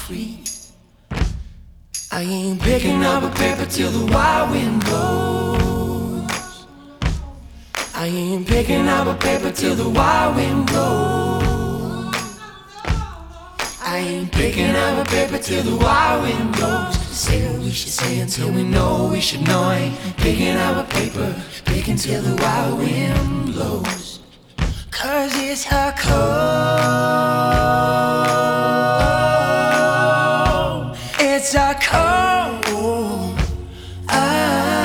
free. I ain't picking up a paper till the wild wind blows. I ain't picking up a paper till the wild wind blows. I ain't picking up a paper till the wild wind blows. Say what we should say until we know we should know. I ain't picking up a paper, picking till the wild wind blows. 'Cause it's her